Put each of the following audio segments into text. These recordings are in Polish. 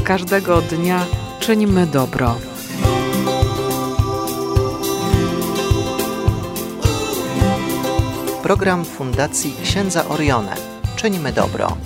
Każdego dnia czynimy dobro. Program Fundacji Księdza Orione. Czynimy dobro.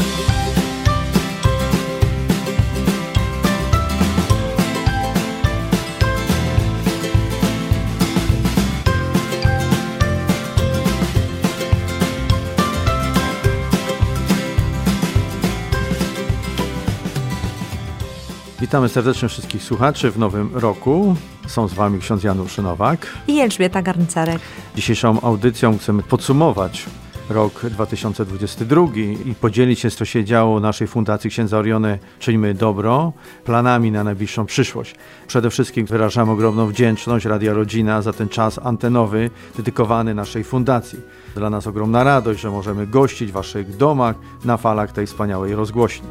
Witamy serdecznie wszystkich słuchaczy w nowym roku. Są z Wami ksiądz Janusz Nowak i Elżbieta Garncarek. Dzisiejszą audycją chcemy podsumować rok 2022 i podzielić się, co się działo w naszej Fundacji Księdza Orione Czyńmy Dobro, planami na najbliższą przyszłość. Przede wszystkim wyrażamy ogromną wdzięczność Radia Rodzina za ten czas antenowy dedykowany naszej fundacji. Dla nas ogromna radość, że możemy gościć w Waszych domach na falach tej wspaniałej rozgłośni.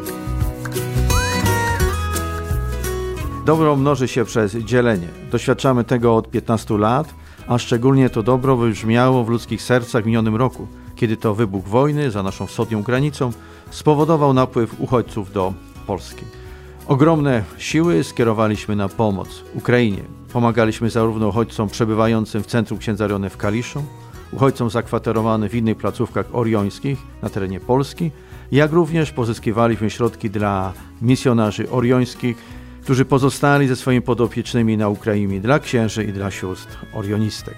Dobro mnoży się przez dzielenie. Doświadczamy tego od 15 lat, a szczególnie to dobro wybrzmiało w ludzkich sercach w minionym roku, kiedy to wybuch wojny za naszą wschodnią granicą spowodował napływ uchodźców do Polski. Ogromne siły skierowaliśmy na pomoc Ukrainie. Pomagaliśmy zarówno uchodźcom przebywającym w centrum Księdza Orione w Kaliszu, uchodźcom zakwaterowanym w innych placówkach oriońskich na terenie Polski, jak również pozyskiwaliśmy środki dla misjonarzy oriońskich, którzy pozostali ze swoimi podopiecznymi na Ukrainie, dla księży i dla sióstr orionistek.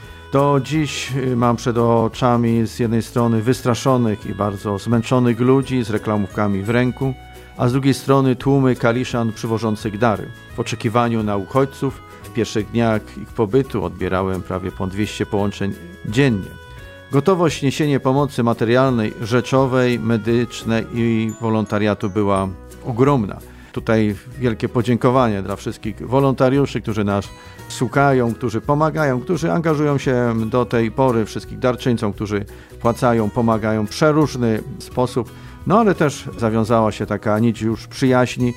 To dziś mam przed oczami z jednej strony wystraszonych i bardzo zmęczonych ludzi z reklamówkami w ręku, a z drugiej strony tłumy kaliszan przywożących dary. W oczekiwaniu na uchodźców w pierwszych dniach ich pobytu odbierałem prawie ponad 200 połączeń dziennie. Gotowość niesienia pomocy materialnej, rzeczowej, medycznej i wolontariatu była ogromna. Tutaj wielkie podziękowanie dla wszystkich wolontariuszy, którzy nas słuchają, którzy pomagają, którzy angażują się do tej pory, wszystkich darczyńcom, którzy płacają, pomagają w przeróżny sposób. No ale też zawiązała się taka nić już przyjaźni,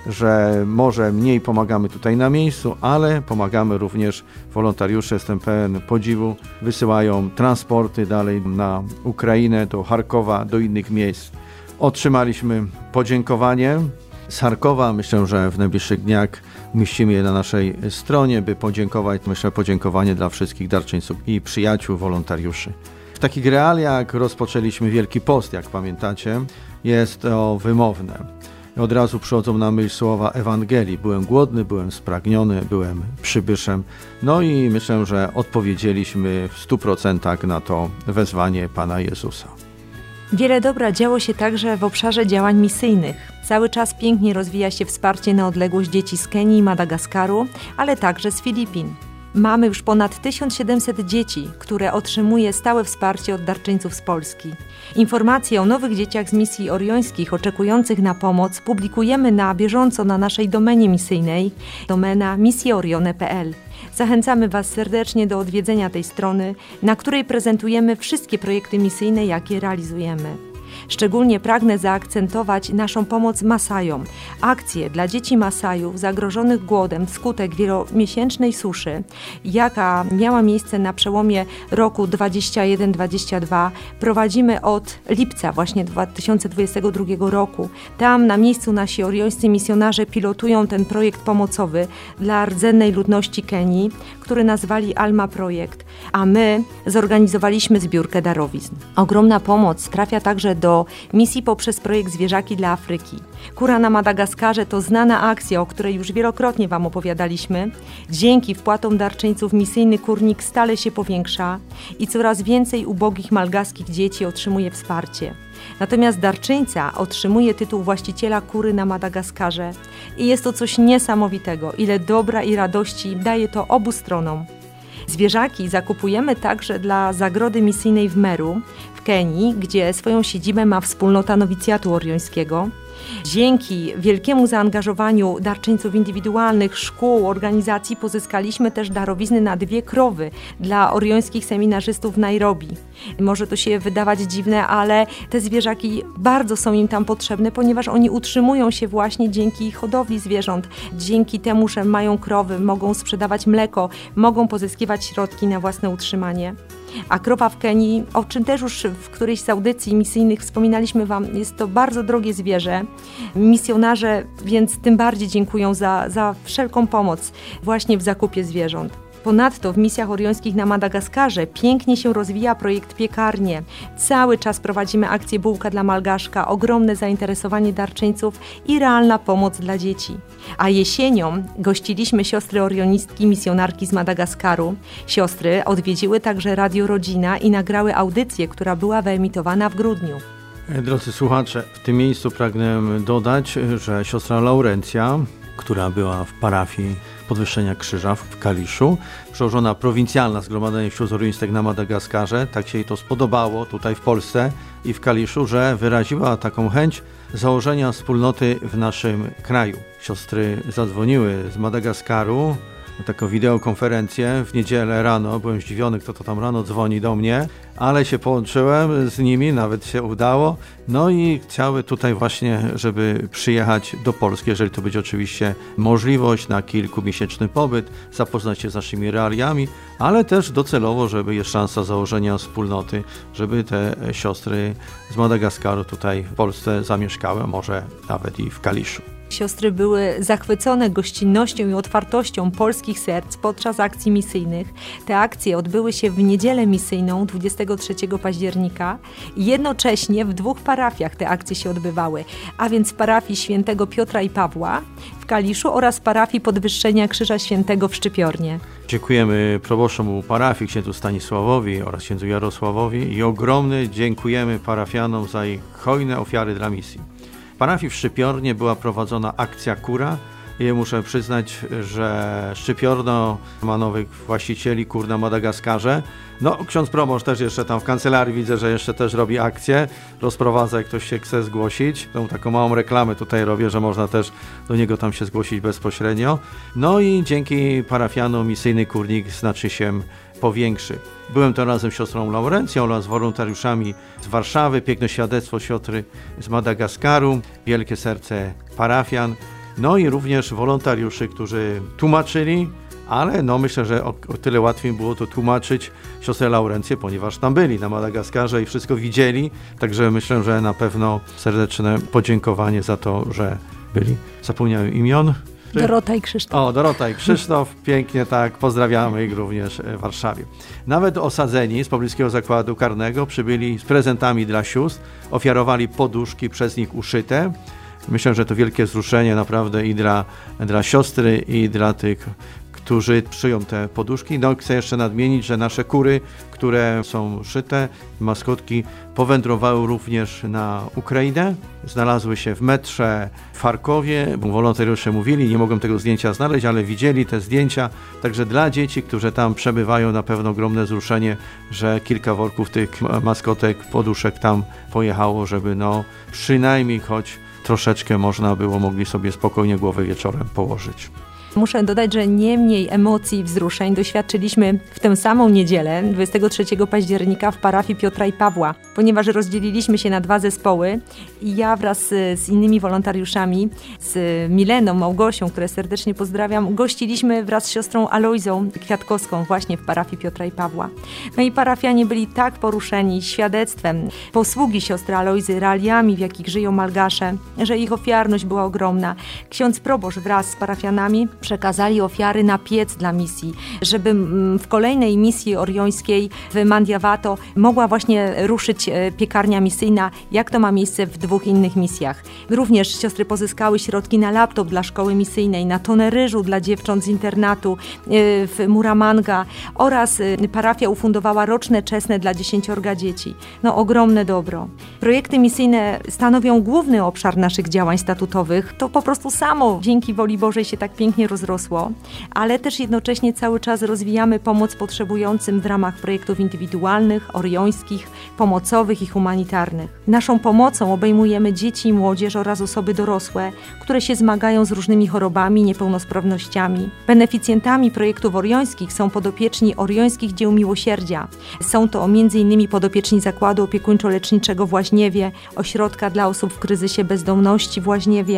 że może mniej pomagamy tutaj na miejscu, ale pomagamy również wolontariusze, jestem pełen podziwu, wysyłają transporty dalej na Ukrainę, do Charkowa, do innych miejsc. Otrzymaliśmy podziękowanie z Charkowa. Myślę, że w najbliższych dniach umieścimy je na naszej stronie, by podziękować. Myślę, podziękowanie dla wszystkich darczyńców i przyjaciół, wolontariuszy. W takich realiach rozpoczęliśmy Wielki Post, jak pamiętacie. Jest to wymowne. Od razu przychodzą na myśl słowa Ewangelii. Byłem głodny, byłem spragniony, byłem przybyszem. No i myślę, że odpowiedzieliśmy w 100% na to wezwanie Pana Jezusa. Wiele dobra działo się także w obszarze działań misyjnych. Cały czas pięknie rozwija się wsparcie na odległość dzieci z Kenii i Madagaskaru, ale także z Filipin. Mamy już ponad 1700 dzieci, które otrzymuje stałe wsparcie od darczyńców z Polski. Informacje o nowych dzieciach z misji oriońskich oczekujących na pomoc publikujemy na bieżąco na naszej domenie misyjnej, domena misjeorione.pl. Zachęcamy Was serdecznie do odwiedzenia tej strony, na której prezentujemy wszystkie projekty misyjne, jakie realizujemy. Szczególnie pragnę zaakcentować naszą pomoc Masajom. Akcje dla dzieci Masajów zagrożonych głodem wskutek wielomiesięcznej suszy, jaka miała miejsce na przełomie roku 21-22, prowadzimy od lipca właśnie 2022 roku. Tam na miejscu nasi oriońscy misjonarze pilotują ten projekt pomocowy dla rdzennej ludności Kenii, który nazwali Alma Projekt, a my zorganizowaliśmy zbiórkę darowizn. Ogromna pomoc trafia także do misji poprzez projekt Zwierzaki dla Afryki. Kura na Madagaskarze to znana akcja, o której już wielokrotnie Wam opowiadaliśmy. Dzięki wpłatom darczyńców misyjny kurnik stale się powiększa i coraz więcej ubogich malgaskich dzieci otrzymuje wsparcie. Natomiast darczyńca otrzymuje tytuł właściciela kury na Madagaskarze i jest to coś niesamowitego, ile dobra i radości daje to obu stronom. Zwierzaki zakupujemy także dla Zagrody Misyjnej w Meru w Kenii, gdzie swoją siedzibę ma wspólnota nowicjatu oriońskiego. Dzięki wielkiemu zaangażowaniu darczyńców indywidualnych, szkół, organizacji pozyskaliśmy też darowizny na 2 krowy dla oriońskich seminarzystów w Nairobi. Może to się wydawać dziwne, ale te zwierzaki bardzo są im tam potrzebne, ponieważ oni utrzymują się właśnie dzięki hodowli zwierząt, dzięki temu, że mają krowy, mogą sprzedawać mleko, mogą pozyskiwać środki na własne utrzymanie. A krowa w Kenii, o czym też już w którejś z audycji misyjnych wspominaliśmy Wam, jest to bardzo drogie zwierzę. Misjonarze więc tym bardziej dziękują za wszelką pomoc właśnie w zakupie zwierząt. Ponadto w misjach oriońskich na Madagaskarze pięknie się rozwija projekt Piekarnie. Cały czas prowadzimy akcję Bułka dla Malgaszka, ogromne zainteresowanie darczyńców i realna pomoc dla dzieci. A jesienią gościliśmy siostry orionistki, misjonarki z Madagaskaru. Siostry odwiedziły także Radio Rodzina i nagrały audycję, która była wyemitowana w grudniu. Drodzy słuchacze, w tym miejscu pragnę dodać, że siostra Laurencja, która była w parafii Podwyższenia Krzyża w Kaliszu, przełożona prowincjalna Zgromadzenia Sióstr Orionistek na Madagaskarze, tak się jej to spodobało tutaj w Polsce i w Kaliszu, że wyraziła taką chęć założenia wspólnoty w naszym kraju. Siostry zadzwoniły z Madagaskaru, taką wideokonferencję w niedzielę rano. Byłem zdziwiony, kto to tam rano dzwoni do mnie, ale się połączyłem z nimi, nawet się udało. No i chciały tutaj właśnie, żeby przyjechać do Polski, jeżeli to będzie oczywiście możliwość na kilkumiesięczny pobyt, zapoznać się z naszymi realiami, ale też docelowo, żeby jest szansa założenia wspólnoty, żeby te siostry z Madagaskaru tutaj w Polsce zamieszkały, a może nawet i w Kaliszu. Siostry były zachwycone gościnnością i otwartością polskich serc podczas akcji misyjnych. Te akcje odbyły się w niedzielę misyjną 23 października i jednocześnie w 2 parafiach te akcje się odbywały, a więc w parafii Świętego Piotra i Pawła w Kaliszu oraz parafii Podwyższenia Krzyża Świętego w Szczypiornie. Dziękujemy proboszczom parafii, księdzu Stanisławowi oraz księdzu Jarosławowi i ogromny dziękujemy parafianom za ich hojne ofiary dla misji. W parafii w Szczypiornie była prowadzona akcja Kura i muszę przyznać, że Szczypiorno ma nowych właścicieli kur na Madagaskarze. No, ksiądz proboszcz też jeszcze tam w kancelarii widzę, że jeszcze też robi akcję, rozprowadza, jak ktoś się chce zgłosić. Tą taką małą reklamę tutaj robię, że można też do niego tam się zgłosić bezpośrednio. No i dzięki parafianom misyjny kurnik znaczy się powiększy. Byłem to razem z siostrą Laurencją oraz wolontariuszami z Warszawy, piękne świadectwo siostry z Madagaskaru, wielkie serce parafian, no i również wolontariuszy, którzy tłumaczyli, ale no myślę, że o tyle łatwiej było to tłumaczyć siostrę Laurencję, ponieważ tam byli na Madagaskarze i wszystko widzieli, także myślę, że na pewno serdeczne podziękowanie za to, że byli. Zapomniałem imion. Dorota i Krzysztof. O, Dorota i Krzysztof, pięknie tak, pozdrawiamy ich również w Warszawie. Nawet osadzeni z pobliskiego zakładu karnego przybyli z prezentami dla sióstr, ofiarowali poduszki przez nich uszyte. Myślę, że to wielkie wzruszenie naprawdę i dla siostry, i dla tych, którzy szyją te poduszki. No, chcę jeszcze nadmienić, że nasze kury, które są szyte, maskotki, powędrowały również na Ukrainę. Znalazły się w metrze w Charkowie, bo wolontariusze mówili, nie mogą tego zdjęcia znaleźć, ale widzieli te zdjęcia. Także dla dzieci, którzy tam przebywają, na pewno ogromne wzruszenie, że kilka worków tych maskotek, poduszek tam pojechało, żeby no przynajmniej choć troszeczkę mogli sobie spokojnie głowę wieczorem położyć. Muszę dodać, że nie mniej emocji i wzruszeń doświadczyliśmy w tę samą niedzielę, 23 października w parafii Piotra i Pawła, ponieważ rozdzieliliśmy się na 2 zespoły i ja wraz z innymi wolontariuszami, z Mileną, Małgosią, które serdecznie pozdrawiam, gościliśmy wraz z siostrą Alojzą Kwiatkowską właśnie w parafii Piotra i Pawła. No i parafianie byli tak poruszeni świadectwem posługi siostry Alojzy, realiami, w jakich żyją Malgasze, że ich ofiarność była ogromna. Ksiądz proboszcz wraz z parafianami przekazali ofiary na piec dla misji, żeby w kolejnej misji oriońskiej w Mandiawato mogła właśnie ruszyć piekarnia misyjna, jak to ma miejsce w 2 innych misjach. Również siostry pozyskały środki na laptop dla szkoły misyjnej, na tonę ryżu dla dziewcząt z internatu w Muramanga oraz parafia ufundowała roczne czesne dla 10 dzieci. No ogromne dobro. Projekty misyjne stanowią główny obszar naszych działań statutowych. To po prostu samo dzięki woli Bożej się tak pięknie rozrosło, ale też jednocześnie cały czas rozwijamy pomoc potrzebującym w ramach projektów indywidualnych, oriońskich, pomocowych i humanitarnych. Naszą pomocą obejmujemy dzieci i młodzież oraz osoby dorosłe, które się zmagają z różnymi chorobami, niepełnosprawnościami. Beneficjentami projektów oriońskich są podopieczni oriońskich dzieł miłosierdzia. Są to m.in. podopieczni Zakładu Opiekuńczo-Leczniczego w Łaźniewie, Ośrodka dla osób w kryzysie bezdomności w Łaźniewie,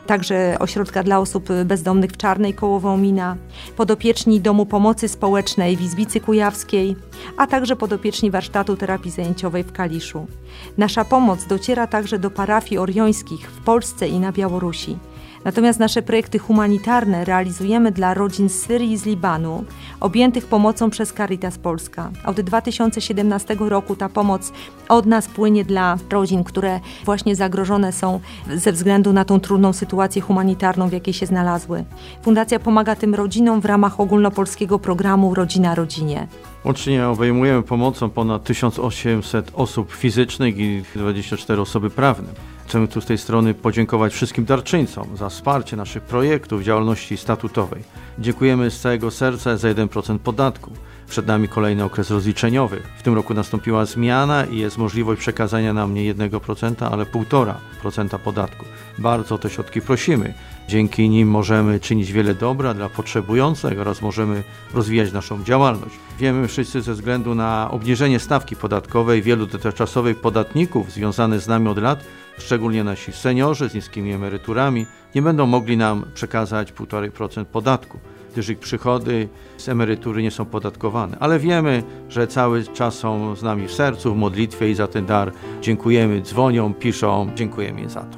także ośrodka dla osób bezdomnych w Czarnej koło Wołomina, podopieczni Domu Pomocy Społecznej w Izbicy Kujawskiej, a także podopieczni warsztatu terapii zajęciowej w Kaliszu. Nasza pomoc dociera także do parafii oriońskich w Polsce i na Białorusi. Natomiast nasze projekty humanitarne realizujemy dla rodzin z Syrii i z Libanu, objętych pomocą przez Caritas Polska. Od 2017 roku ta pomoc od nas płynie dla rodzin, które właśnie zagrożone są ze względu na tą trudną sytuację humanitarną, w jakiej się znalazły. Fundacja pomaga tym rodzinom w ramach ogólnopolskiego programu Rodzina Rodzinie. Łącznie obejmujemy pomocą ponad 1800 osób fizycznych i 24 osoby prawne. Chcemy tu z tej strony podziękować wszystkim darczyńcom za wsparcie naszych projektów działalności statutowej. Dziękujemy z całego serca za 1% podatku. Przed nami kolejny okres rozliczeniowy. W tym roku nastąpiła zmiana i jest możliwość przekazania nam nie 1%, ale 1,5% podatku. Bardzo o te środki prosimy. Dzięki nim możemy czynić wiele dobra dla potrzebujących oraz możemy rozwijać naszą działalność. Wiemy wszyscy ze względu na obniżenie stawki podatkowej wielu dotychczasowych podatników związanych z nami od lat, szczególnie nasi seniorzy z niskimi emeryturami, nie będą mogli nam przekazać 1,5% podatku, gdyż ich przychody z emerytury nie są podatkowane. Ale wiemy, że cały czas są z nami w sercu, w modlitwie i za ten dar dziękujemy, dzwonią, piszą, dziękujemy im za to.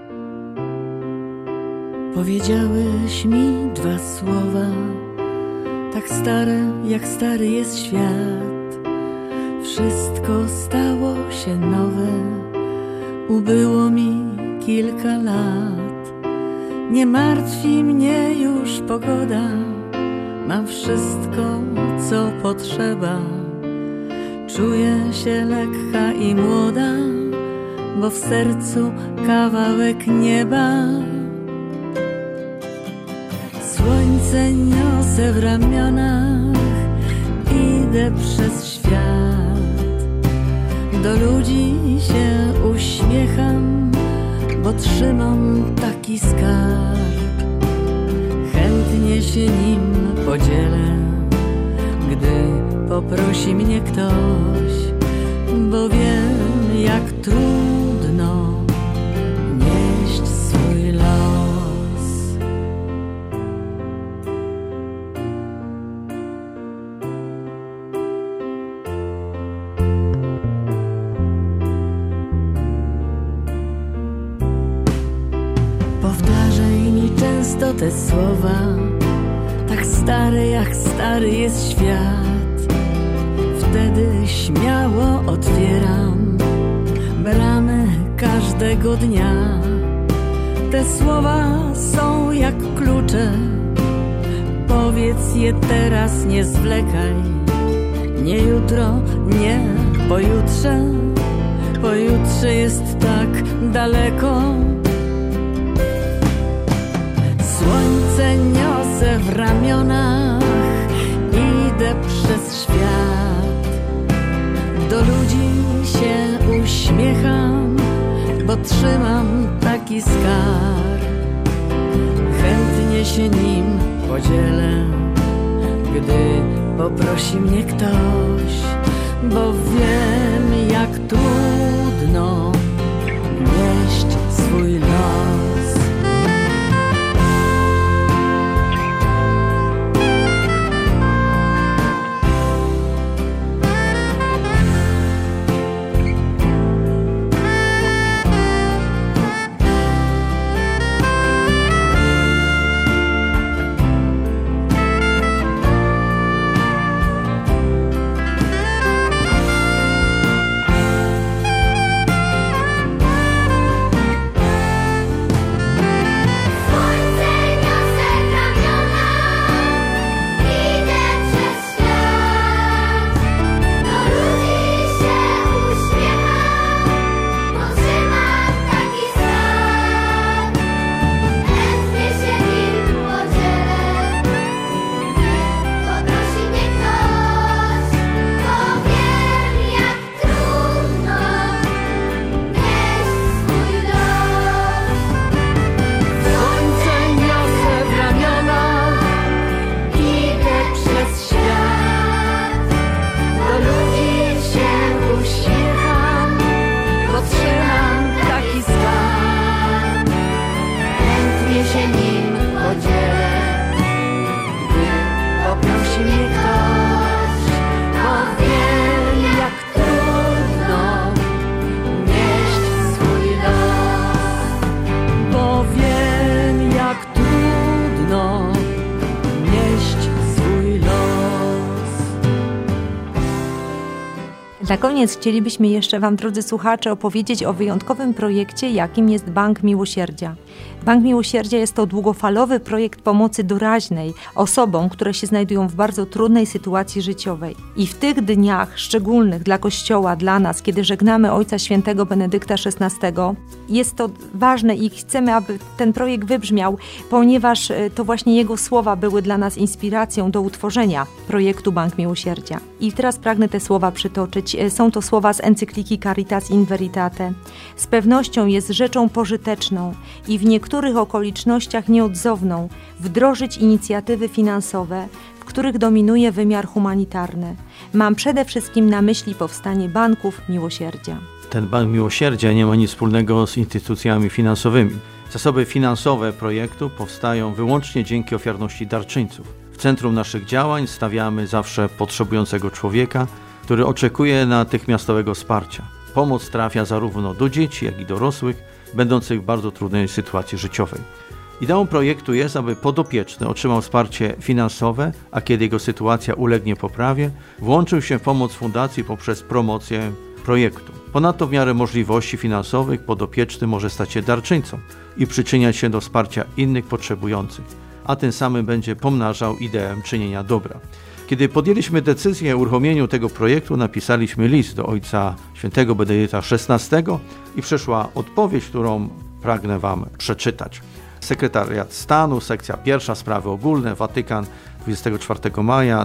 Powiedziałeś mi 2 słowa, tak stare jak stary jest świat. Wszystko stało się nowe, ubyło mi kilka lat. Nie martwi mnie już pogoda, mam wszystko co potrzeba. Czuję się lekka i młoda, bo w sercu kawałek nieba. Słońce niosę w ramionach, idę przez świat. Do ludzi się uśmiecham, bo trzymam taki skarb. Chętnie się nim podzielę, gdy poprosi mnie ktoś, bo wiem, jak trudno nieść swój los. Powtarzaj mi często te słowa, tak stary jak stary jest świat. Wtedy śmiało otwieram bramy każdego dnia. Te słowa są jak klucze, powiedz je teraz, nie zwlekaj. Nie jutro, nie pojutrze, pojutrze jest tak daleko. Słońce niosę w ramionach, idę przez świat. Do ludzi się uśmiecham, bo trzymam taki skarb. Chętnie się nim podzielę, gdy poprosi mnie ktoś, bo wiem, jak trudno nieść swój los. Na koniec chcielibyśmy jeszcze Wam, drodzy słuchacze, opowiedzieć o wyjątkowym projekcie, jakim jest Bank Miłosierdzia. Bank Miłosierdzia jest to długofalowy projekt pomocy doraźnej osobom, które się znajdują w bardzo trudnej sytuacji życiowej. I w tych dniach szczególnych dla Kościoła, dla nas, kiedy żegnamy Ojca Świętego Benedykta XVI, jest to ważne i chcemy, aby ten projekt wybrzmiał, ponieważ to właśnie jego słowa były dla nas inspiracją do utworzenia projektu Bank Miłosierdzia. I teraz pragnę te słowa przytoczyć. Są to słowa z encykliki Caritas in Veritate. Z pewnością jest rzeczą pożyteczną i w niektórych okolicznościach nieodzowną wdrożyć inicjatywy finansowe, w których dominuje wymiar humanitarny. Mam przede wszystkim na myśli powstanie banków miłosierdzia. Ten Bank Miłosierdzia nie ma nic wspólnego z instytucjami finansowymi. Zasoby finansowe projektu powstają wyłącznie dzięki ofiarności darczyńców. W centrum naszych działań stawiamy zawsze potrzebującego człowieka, który oczekuje natychmiastowego wsparcia. Pomoc trafia zarówno do dzieci, jak i dorosłych, będących w bardzo trudnej sytuacji życiowej. Ideą projektu jest, aby podopieczny otrzymał wsparcie finansowe, a kiedy jego sytuacja ulegnie poprawie, włączył się w pomoc fundacji poprzez promocję projektu. Ponadto w miarę możliwości finansowych podopieczny może stać się darczyńcą i przyczyniać się do wsparcia innych potrzebujących, a tym samym będzie pomnażał ideę czynienia dobra. Kiedy podjęliśmy decyzję o uruchomieniu tego projektu, napisaliśmy list do Ojca Świętego Benedykta XVI i przyszła odpowiedź, którą pragnę Wam przeczytać. Sekretariat Stanu, sekcja 1, sprawy ogólne, Watykan, 24 maja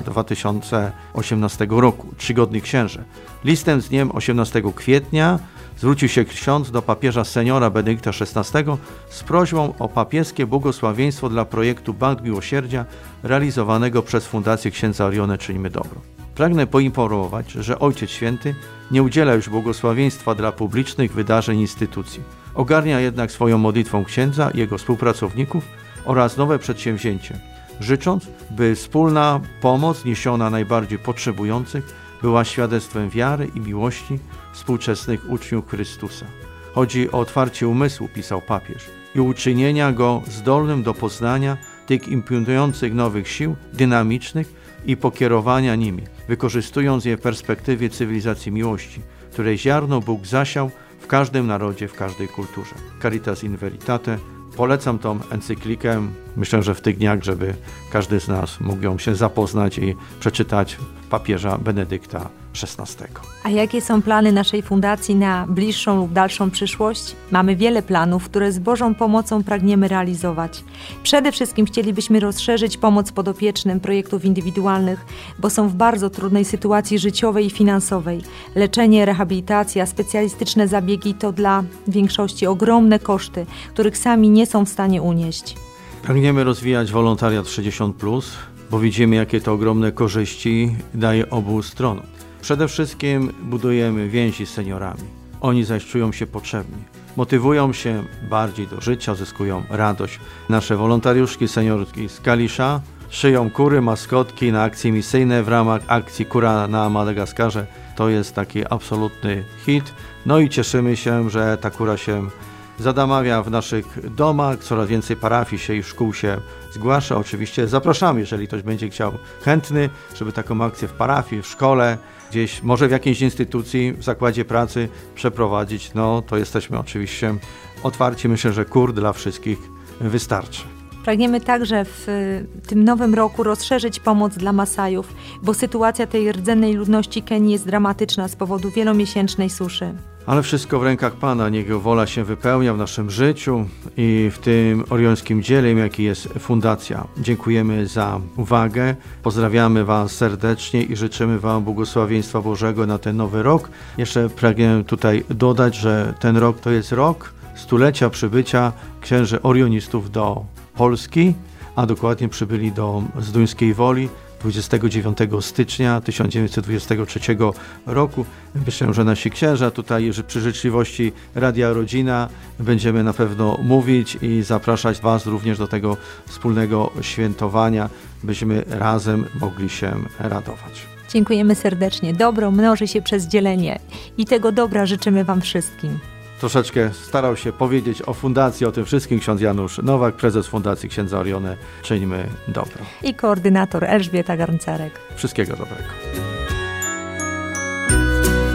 2018 roku, Czcigodny Księże. Listem z dniem 18 kwietnia zwrócił się ksiądz do papieża seniora Benedykta XVI z prośbą o papieskie błogosławieństwo dla projektu Bank Miłosierdzia realizowanego przez Fundację Księdza Orione Czyńmy Dobro. Pragnę poinformować, że Ojciec Święty nie udziela już błogosławieństwa dla publicznych wydarzeń i instytucji. Ogarnia jednak swoją modlitwą księdza i jego współpracowników oraz nowe przedsięwzięcie, życząc, by wspólna pomoc niesiona najbardziej potrzebujących była świadectwem wiary i miłości współczesnych uczniów Chrystusa. Chodzi o otwarcie umysłu, pisał papież, i uczynienia go zdolnym do poznania tych imponujących nowych sił dynamicznych i pokierowania nimi, wykorzystując je w perspektywie cywilizacji miłości, której ziarno Bóg zasiał w każdym narodzie, w każdej kulturze. Caritas in Veritate. Polecam tą encyklikę. Myślę, że w tych dniach, żeby każdy z nas mógł ją się zapoznać i przeczytać papieża Benedykta XVI. A jakie są plany naszej fundacji na bliższą lub dalszą przyszłość? Mamy wiele planów, które z Bożą pomocą pragniemy realizować. Przede wszystkim chcielibyśmy rozszerzyć pomoc podopiecznym projektów indywidualnych, bo są w bardzo trudnej sytuacji życiowej i finansowej. Leczenie, rehabilitacja, specjalistyczne zabiegi to dla większości ogromne koszty, których sami nie są w stanie unieść. Pragniemy rozwijać wolontariat 60+, bo widzimy, jakie to ogromne korzyści daje obu stronom. Przede wszystkim budujemy więzi z seniorami. Oni zaś czują się potrzebni. Motywują się bardziej do życia, zyskują radość. Nasze wolontariuszki seniorki z Kalisza szyją kury, maskotki na akcje misyjne w ramach akcji Kura na Madagaskarze. To jest taki absolutny hit. No i cieszymy się, że ta kura się zadamawia w naszych domach, coraz więcej parafii się i szkół się zgłasza. Oczywiście zapraszamy, jeżeli ktoś będzie chciał chętny, żeby taką akcję w parafii, w szkole, gdzieś może w jakiejś instytucji, w zakładzie pracy przeprowadzić, no to jesteśmy oczywiście otwarci. Myślę, że kur dla wszystkich wystarczy. Pragniemy także w tym nowym roku rozszerzyć pomoc dla Masajów, bo sytuacja tej rdzennej ludności Kenii jest dramatyczna z powodu wielomiesięcznej suszy. Ale wszystko w rękach Pana, niech Jego wola się wypełnia w naszym życiu i w tym oriońskim dziele, jaki jest fundacja. Dziękujemy za uwagę, pozdrawiamy Was serdecznie i życzymy Wam błogosławieństwa Bożego na ten nowy rok. Jeszcze pragnę tutaj dodać, że ten rok to jest rok stulecia przybycia księży orionistów do Polski, a dokładnie przybyli do Zduńskiej Woli 29 stycznia 1923 roku. Myślę, że nasi księża tutaj przy życzliwości Radia Rodzina będziemy na pewno mówić i zapraszać Was również do tego wspólnego świętowania, byśmy razem mogli się radować. Dziękujemy serdecznie. Dobro mnoży się przez dzielenie i tego dobra życzymy Wam wszystkim. Troszeczkę starał się powiedzieć o fundacji, o tym wszystkim ksiądz Janusz Nowak, prezes Fundacji Księdza Orione Czyńmy Dobro. I koordynator Elżbieta Garncarek. Wszystkiego dobrego.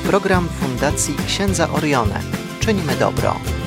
Program Fundacji Księdza Orione. Czynimy dobro.